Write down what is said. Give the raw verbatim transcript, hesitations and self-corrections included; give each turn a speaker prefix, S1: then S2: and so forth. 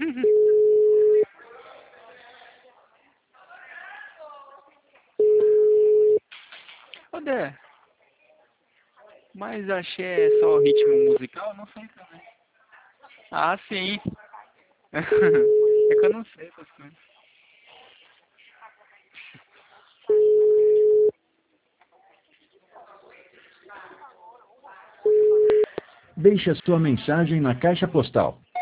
S1: Ô, Dé, mas achei é só ritmo musical? Não sei também. Ah, sim. É que eu não sei essas coisas.
S2: Deixe a sua mensagem na caixa postal